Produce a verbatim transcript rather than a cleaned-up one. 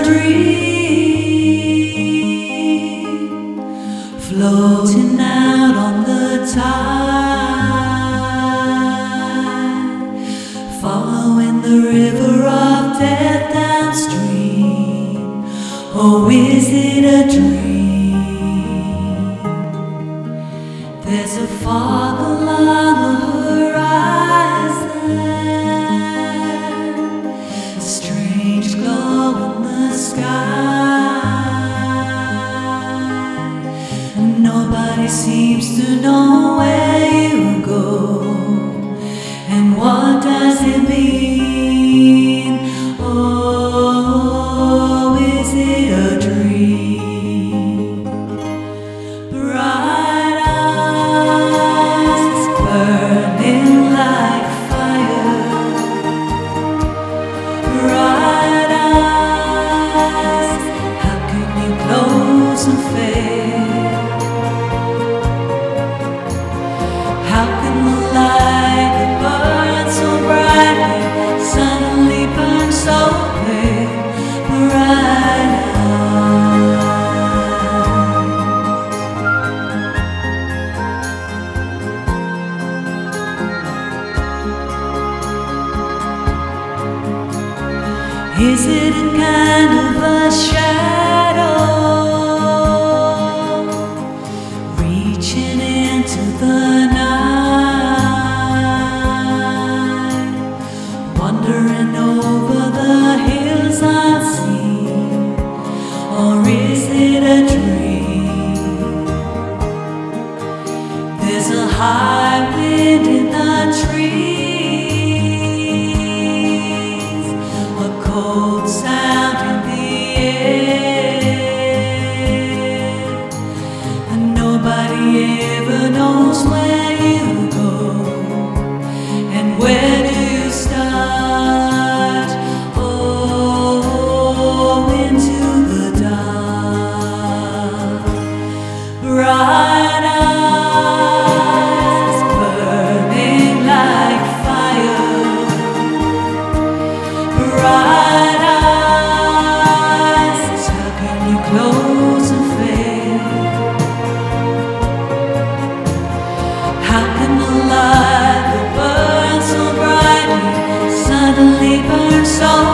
dream, floating out on the tide, following the river of death downstream. Oh, is it a dream? There's a fog along the horizon, a strange glow in the sky, and nobody seems to know where you go, and what does it mean? Oh, is it a dream? Bright eyes burning like fire, bright eyes, how can you close and fade? How can the light that burns so brightly suddenly burn so pale? Bright eyes. Is it a kind of a shadow reaching into the night, wandering over the hills unseen? Or is it a dream? There's a high wind in the trees, a cold sound in the air, and nobody ever knows where you go, and where do you start? Oh, into the dark. Bright eyes burning like fire, bright eyes, how can you close and fade? How can the light that burns so brightly suddenly burn so